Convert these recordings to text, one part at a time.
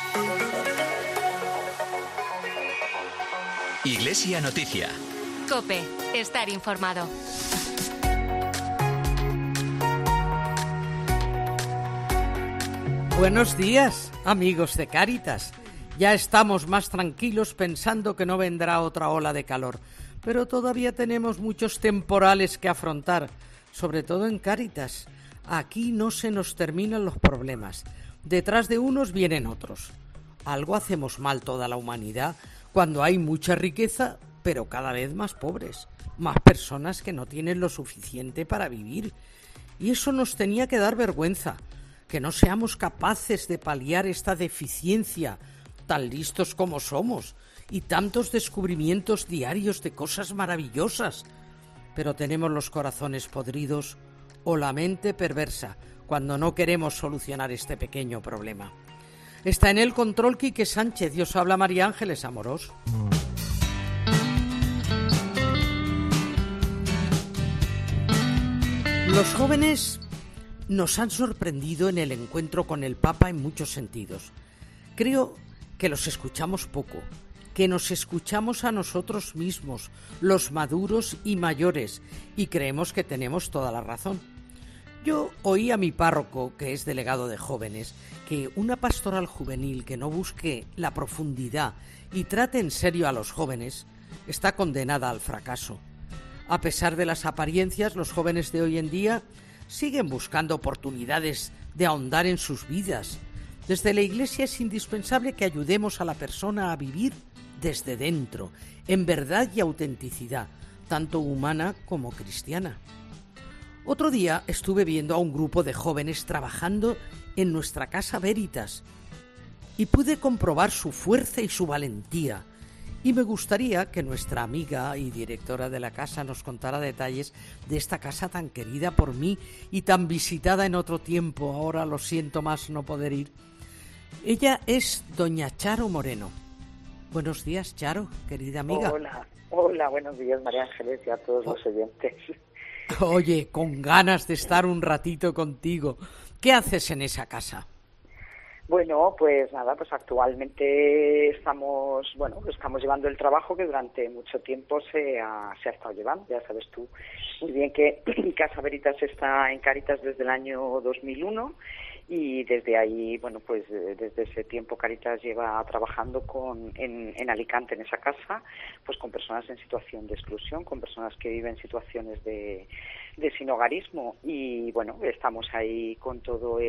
Iglesia Noticia. COPE. Estar informado. Buenos días, amigos de Cáritas. Ya estamos más tranquilos pensando que no vendrá otra ola de calor, pero todavía tenemos muchos temporales que afrontar, sobre todo en Cáritas. Aquí no se nos terminan los problemas. Detrás de unos vienen otros. Algo hacemos mal toda la humanidad cuando hay mucha riqueza, pero cada vez más pobres, más personas que no tienen lo suficiente para vivir. Y eso nos tenía que dar vergüenza, que no seamos capaces de paliar esta deficiencia, tan listos como somos, y tantos descubrimientos diarios de cosas maravillosas. Pero tenemos los corazones podridos o la mente perversa cuando no queremos solucionar este pequeño problema. Está en el control Quique Sánchez. Dios habla, María Ángeles Amorós. Los jóvenes nos han sorprendido en el encuentro con el Papa en muchos sentidos. Creo que los escuchamos poco, que nos escuchamos a nosotros mismos, los maduros y mayores, y creemos que tenemos toda la razón. Yo oí a mi párroco, que es delegado de jóvenes, que una pastoral juvenil que no busque la profundidad y trate en serio a los jóvenes está condenada al fracaso. A pesar de las apariencias, los jóvenes de hoy en día siguen buscando oportunidades de ahondar en sus vidas. Desde la Iglesia es indispensable que ayudemos a la persona a vivir desde dentro, en verdad y autenticidad, tanto humana como cristiana. Otro día estuve viendo a un grupo de jóvenes trabajando en nuestra Casa Veritas y pude comprobar su fuerza y su valentía. Y me gustaría que nuestra amiga y directora de la casa nos contara detalles de esta casa tan querida por mí y tan visitada en otro tiempo. Ahora lo siento más no poder ir. Ella es doña Charo Moreno. Buenos días, Charo, querida amiga. Hola, buenos días, María Ángeles, y a todos los oyentes. Oye, con ganas de estar un ratito contigo. ¿Qué haces en esa casa? Bueno, pues nada, pues actualmente estamos llevando el trabajo que durante mucho tiempo se ha estado llevando. Ya sabes tú muy bien que Casa Veritas está en Cáritas desde el año 2001 y desde ahí, bueno, pues desde ese tiempo Cáritas lleva trabajando en Alicante, en esa casa, pues con personas en situación de exclusión, con personas que viven situaciones de sinhogarismo, y bueno, estamos ahí con todo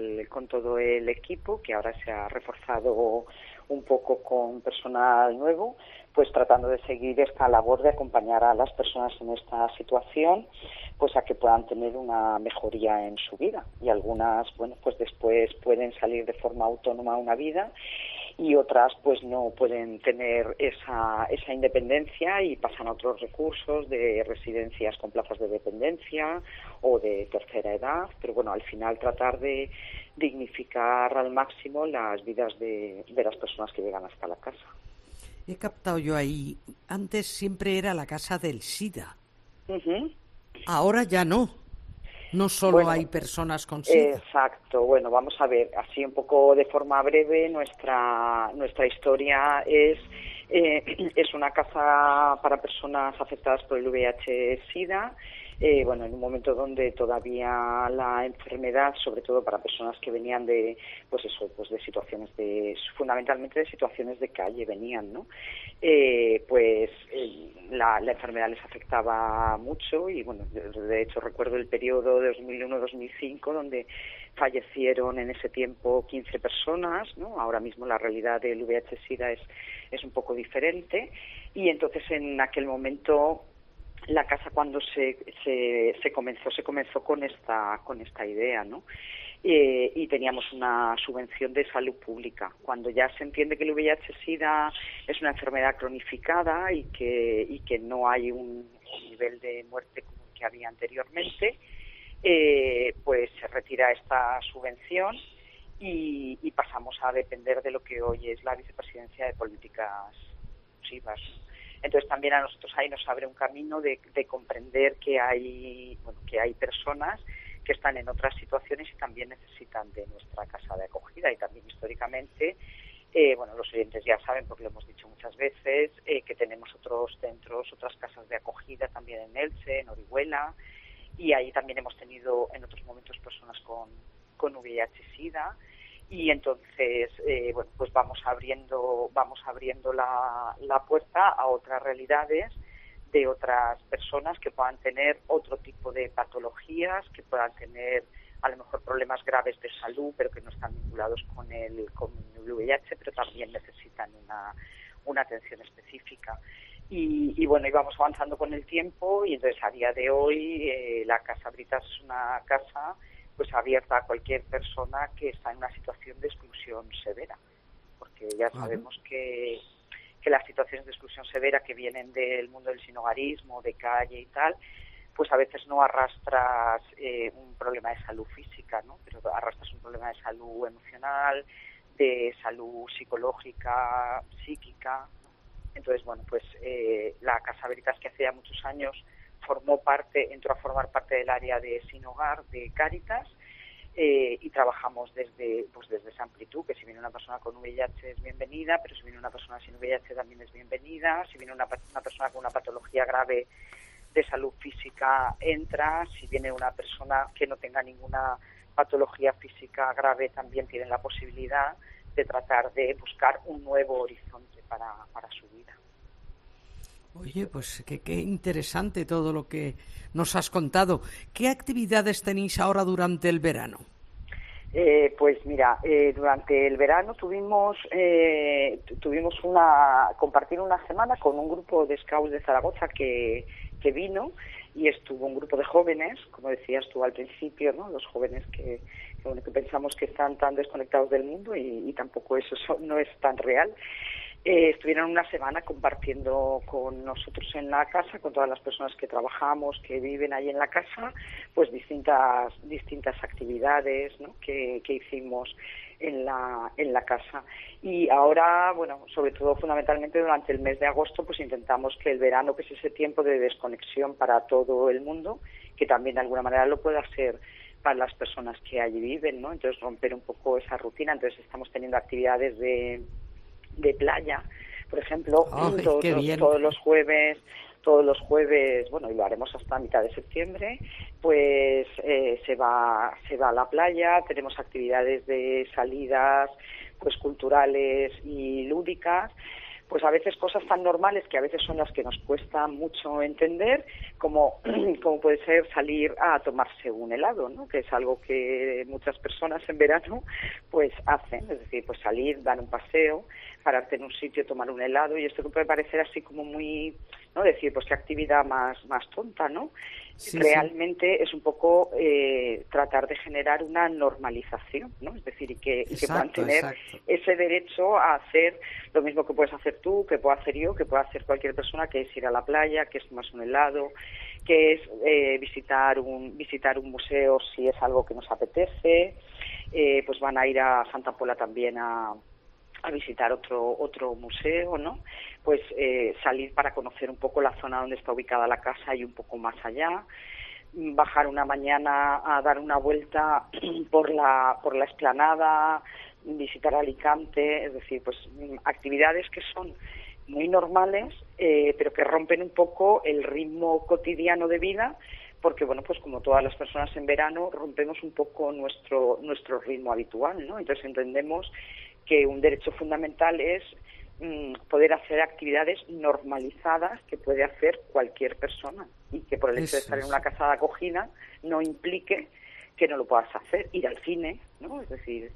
el equipo, que ahora se ha reforzado un poco con personal nuevo, pues tratando de seguir esta labor de acompañar a las personas en esta situación, pues a que puedan tener una mejoría en su vida, y algunas, bueno, pues después pueden salir de forma autónoma a una vida, y otras pues no pueden tener esa independencia y pasan a otros recursos de residencias con plazas de dependencia o de tercera edad, pero bueno, al final tratar de dignificar al máximo las vidas de las personas que llegan hasta la casa. He captado yo ahí, antes siempre era la casa del SIDA. Uh-huh. Ahora ya no. No solo hay personas con SIDA. Exacto. Bueno, vamos a ver, así un poco de forma breve, nuestra historia es una casa para personas afectadas por el VIH-Sida. Bueno, en un momento donde todavía la enfermedad, sobre todo para personas que venían de, pues eso, pues de situaciones fundamentalmente de situaciones de calle venían, ¿no? La enfermedad les afectaba mucho y bueno, de hecho recuerdo el periodo de 2001-2005 donde fallecieron en ese tiempo 15 personas, ¿no? Ahora mismo la realidad del VIH-Sida es un poco diferente, y entonces en aquel momento la casa, cuando se comenzó con esta idea, ¿no? Y teníamos una subvención de salud pública. Cuando ya se entiende que el VIH-Sida es una enfermedad cronificada y que no hay un nivel de muerte como el que había anteriormente, pues se retira esta subvención y pasamos a depender de lo que hoy es la Vicepresidencia de Políticas Inclusivas. Entonces también a nosotros ahí nos abre un camino de comprender que hay personas que están en otras situaciones y también necesitan de nuestra casa de acogida, y también históricamente Bueno, los oyentes ya saben, porque lo hemos dicho muchas veces, que tenemos otros centros, otras casas de acogida también en Elche, en Orihuela, y ahí también hemos tenido en otros momentos personas con VIH-Sida, y entonces, bueno, pues vamos abriendo la puerta a otras realidades de otras personas que puedan tener otro tipo de patologías, que puedan tener a lo mejor problemas graves de salud, pero que no están vinculados con el VIH, pero también necesitan una atención específica. Y bueno, íbamos avanzando con el tiempo, y entonces a día de hoy la Casa Britas es una casa pues abierta a cualquier persona que está en una situación de exclusión severa, porque ya sabemos que las situaciones de exclusión severa que vienen del mundo del sinhogarismo, de calle y tal, pues a veces no arrastras un problema de salud física, ¿no? Pero arrastras un problema de salud emocional, de salud psicológica, psíquica, ¿no? Entonces, bueno, pues la Casa Veritas, que hace ya muchos años entró a formar parte del área de Sin Hogar de Cáritas, y trabajamos desde esa amplitud, que si viene una persona con VIH es bienvenida, pero si viene una persona sin VIH también es bienvenida, si viene una persona con una patología grave de salud física entra, si viene una persona que no tenga ninguna patología física grave también tienen la posibilidad de tratar de buscar un nuevo horizonte para su vida. Oye, pues qué interesante todo lo que nos has contado. ¿Qué actividades tenéis ahora durante el verano? Pues mira, durante el verano tuvimos compartir una semana con un grupo de scouts de Zaragoza que vino, y estuvo un grupo de jóvenes, como decías tú al principio, ¿no? Los jóvenes que pensamos que están tan desconectados del mundo, y tampoco eso no es tan real. Estuvieron una semana compartiendo con nosotros en la casa, con todas las personas que trabajamos, que viven ahí en la casa, pues distintas actividades, ¿no? que hicimos en la casa. Y ahora, bueno, sobre todo fundamentalmente durante el mes de agosto, pues intentamos que el verano, que es ese tiempo de desconexión para todo el mundo, que también de alguna manera lo pueda ser para las personas que allí viven, ¿no? Entonces romper un poco esa rutina. Entonces estamos teniendo actividades de playa, por ejemplo, todos los jueves, bueno, y lo haremos hasta mitad de septiembre, pues se va a la playa. Tenemos actividades de salidas pues culturales y lúdicas, pues a veces cosas tan normales que a veces son las que nos cuesta mucho entender, como puede ser salir a tomarse un helado, ¿no? Que es algo que muchas personas en verano pues hacen, es decir, pues salir, dar un paseo, pararte en un sitio, tomar un helado, y esto que puede parecer así como muy, ¿no? Decir, pues qué actividad más tonta, ¿no? Sí, realmente sí. Es un poco tratar de generar una normalización, ¿no? Es decir, y que puedan tener ese derecho a hacer lo mismo que puedes hacer tú, que puedo hacer yo, que puede hacer cualquier persona, que es ir a la playa, que es tomarse un helado, que es visitar un museo si es algo que nos apetece. Pues van a ir a Santa Pola también a visitar otro museo, ¿no? Pues salir para conocer un poco la zona donde está ubicada la casa y un poco más allá, bajar una mañana a dar una vuelta por la explanada, visitar Alicante, es decir, pues actividades que son muy normales, pero que rompen un poco el ritmo cotidiano de vida, porque bueno, pues como todas las personas en verano rompemos un poco nuestro ritmo habitual, ¿no? Entonces entendemos que un derecho fundamental es poder hacer actividades normalizadas que puede hacer cualquier persona, y que por el hecho de estar en una casa de acogida no implique que no lo puedas hacer. Ir al cine, ¿no? Es decir,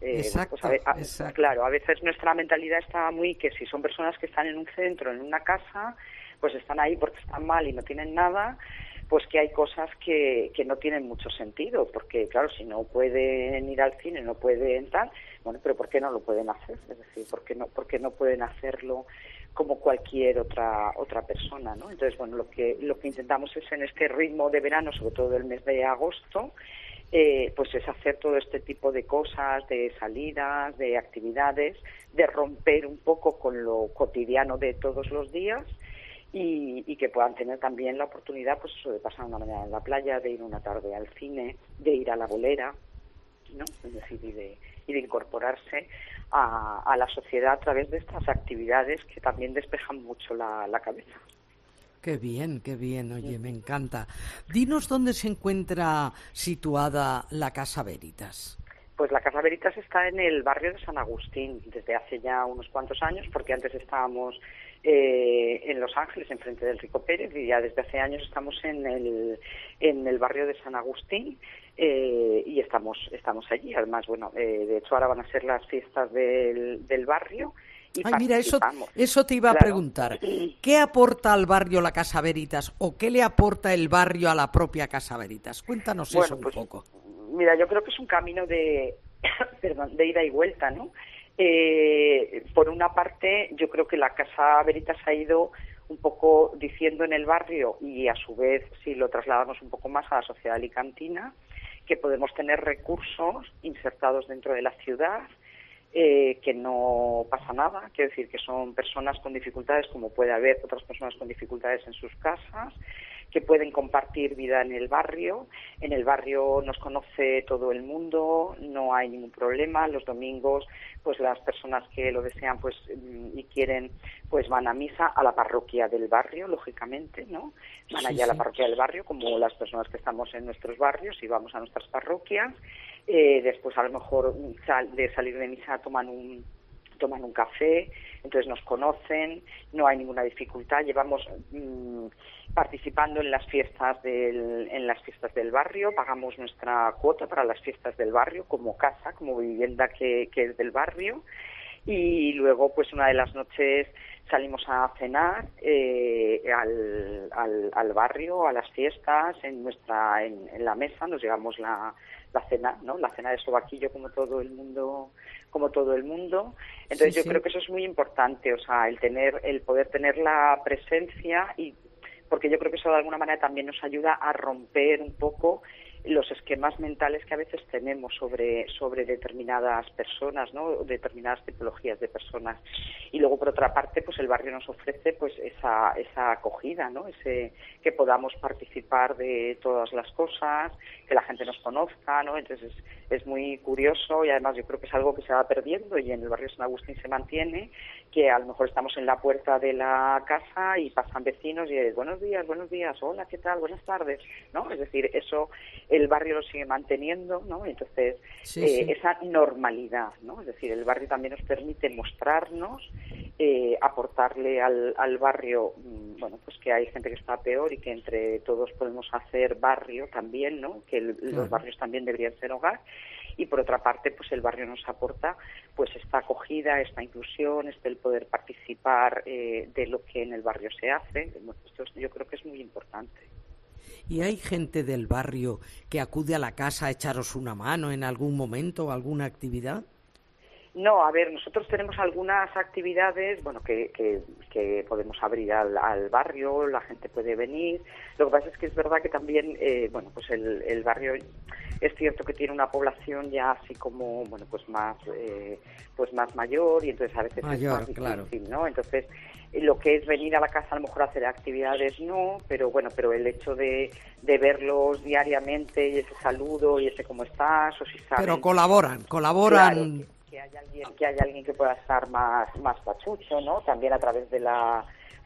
claro, a veces nuestra mentalidad está muy que si son personas que están en un centro, en una casa, pues están ahí porque están mal y no tienen nada, pues que hay cosas que no tienen mucho sentido, porque claro, si no pueden ir al cine, no pueden tal, bueno, pero ¿por qué no lo pueden hacer? Es decir, ¿por qué no pueden hacerlo como cualquier otra persona, ¿no? Entonces, bueno, lo que intentamos es en este ritmo de verano, sobre todo el mes de agosto, pues es hacer todo este tipo de cosas, de salidas, de actividades, de romper un poco con lo cotidiano de todos los días, y que puedan tener también la oportunidad, pues eso, de pasar una mañana en la playa, de ir una tarde al cine, de ir a la bolera, ¿no? Es decir, y y de incorporarse a la sociedad a través de estas actividades que también despejan mucho la cabeza. Qué bien, oye, me encanta. Dinos dónde se encuentra situada la Casa Veritas. Pues la Casa Veritas está en el barrio de San Agustín desde hace ya unos cuantos años, porque antes estábamos en Los Ángeles, enfrente del Rico Pérez, y ya desde hace años estamos en el barrio de San Agustín, y estamos allí. Además, bueno, de hecho ahora van a ser las fiestas del barrio. Ay, mira, eso te iba a preguntar. ¿Qué aporta al barrio la Casa Veritas o qué le aporta el barrio a la propia Casa Veritas? Cuéntanos eso un poco. Mira, yo creo que es un camino de ida y vuelta, ¿no? Por una parte, yo creo que la Casa Veritas ha ido un poco diciendo en el barrio, y a su vez, si lo trasladamos un poco más a la sociedad alicantina, que podemos tener recursos insertados dentro de la ciudad, que no pasa nada, quiero decir que son personas con dificultades como puede haber otras personas con dificultades en sus casas, que pueden compartir vida en el barrio nos conoce todo el mundo, no hay ningún problema. Los domingos pues las personas que lo desean pues y quieren pues van a misa a la parroquia del barrio, lógicamente, ¿no? Van allá a la parroquia del barrio como las personas que estamos en nuestros barrios y vamos a nuestras parroquias. Después a lo mejor de salir de misa toman un café, entonces nos conocen, no hay ninguna dificultad. Llevamos participando en las fiestas del barrio, pagamos nuestra cuota para las fiestas del barrio como casa, como vivienda que es del barrio, y luego pues una de las noches salimos a cenar al barrio, a las fiestas, en la mesa nos llevamos la cena, ¿no? La cena de sobaquillo como todo el mundo. Entonces yo creo que eso es muy importante, o sea, el poder tener la presencia, y porque yo creo que eso de alguna manera también nos ayuda a romper un poco los esquemas mentales que a veces tenemos sobre determinadas personas, ¿no? Determinadas tipologías de personas. Y luego, por otra parte, pues el barrio nos ofrece pues esa acogida, ¿no? Que podamos participar de todas las cosas, que la gente nos conozca, ¿no? Entonces es muy curioso, y además yo creo que es algo que se va perdiendo y en el barrio de San Agustín se mantiene, que a lo mejor estamos en la puerta de la casa y pasan vecinos y es buenos días, hola, ¿qué tal? Buenas tardes, ¿no? Es decir, eso el barrio lo sigue manteniendo, ¿no? Entonces, esa normalidad, ¿no? Es decir, el barrio también nos permite mostrarnos, aportarle al barrio, bueno, pues que hay gente que está peor y que entre todos podemos hacer barrio también, ¿no? Que los barrios también deberían ser hogar. Y por otra parte, pues el barrio nos aporta pues esta acogida, esta inclusión, el poder participar de lo que en el barrio se hace. Esto yo creo que es muy importante. ¿Y hay gente del barrio que acude a la casa a echaros una mano en algún momento o alguna actividad? No, a ver, nosotros tenemos algunas actividades, bueno, que podemos abrir al barrio, la gente puede venir. Lo que pasa es que es verdad que también, bueno, pues el barrio es cierto que tiene una población ya así como, bueno, pues más mayor, y entonces a veces mayor, es más difícil, claro, ¿no? Entonces, lo que es venir a la casa a lo mejor hacer actividades no, pero bueno, pero el hecho de verlos diariamente y ese saludo y ese cómo estás, o si saben. Pero colaboran. Claro, que haya alguien que pueda estar más pachucho, ¿no? También a través de la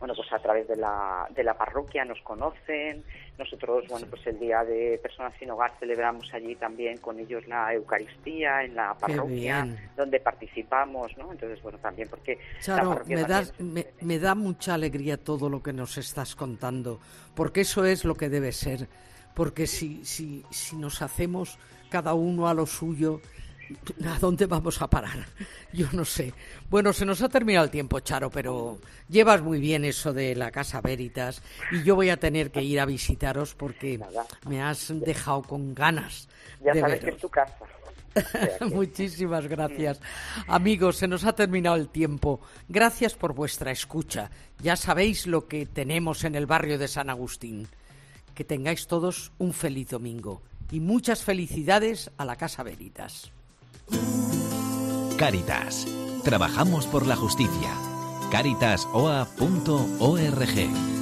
parroquia nos conocen. Nosotros, bueno, pues el día de Personas Sin Hogar celebramos allí también con ellos la Eucaristía en la parroquia donde participamos, ¿no? Entonces, bueno, también porque Charo, me da mucha alegría todo lo que nos estás contando, porque eso es lo que debe ser, porque si nos hacemos cada uno a lo suyo, ¿a dónde vamos a parar? Yo no sé. Bueno, se nos ha terminado el tiempo, Charo, pero llevas muy bien eso de la Casa Veritas y yo voy a tener que ir a visitaros porque me has dejado con ganas ya de sabes veros. Que es tu casa. Muchísimas gracias. Amigos, se nos ha terminado el tiempo. Gracias por vuestra escucha. Ya sabéis lo que tenemos en el barrio de San Agustín. Que tengáis todos un feliz domingo y muchas felicidades a la Casa Veritas. Cáritas. Trabajamos por la justicia. Cáritas.oa.org